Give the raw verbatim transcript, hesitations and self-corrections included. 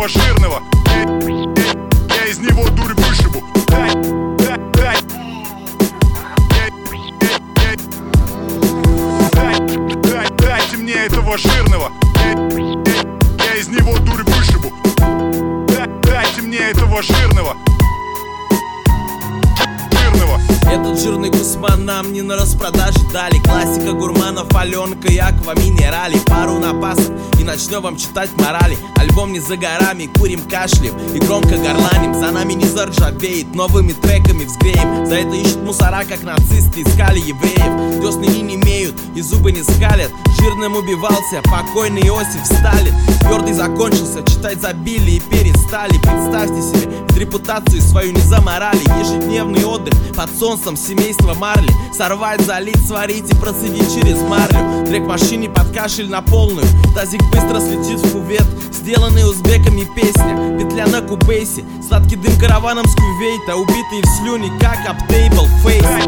жирного. Я, я, я из него дурь вышибу. Дай, дай, дай. Дай, дай, дайте мне этого жирного. Я, я, я из него дурь вышибу. Дай, дайте мне этого жирного. Этот жирный Гусман нам не на распродаже дали. Классика гурманов, Аленка и Аква Минерали. Пару напасов и начнем вам читать морали. Альбом не за горами, курим, кашлем и громко горланим. За нами не заржавеет, новыми треками взгреем. За это ищут мусора, как нацисты искали евреев. Десны не имеют и зубы не скалят. Жирным убивался покойный Иосиф Сталин. Твердый закончился, читать забили и перестали. Представьте себе, ведь репутацию свою не заморали. Ежедневный отдых под солнцем семейства Марли. Сорвать, залить, сварить и процедить через марлю. Трек в машине под кашель на полную. Тазик быстро слетит в кувет. Сделанный узбеками песня, петля на кубейсе. Сладкий дым караваном с Кувейта. Убитые в слюне, как аптейбл фейс.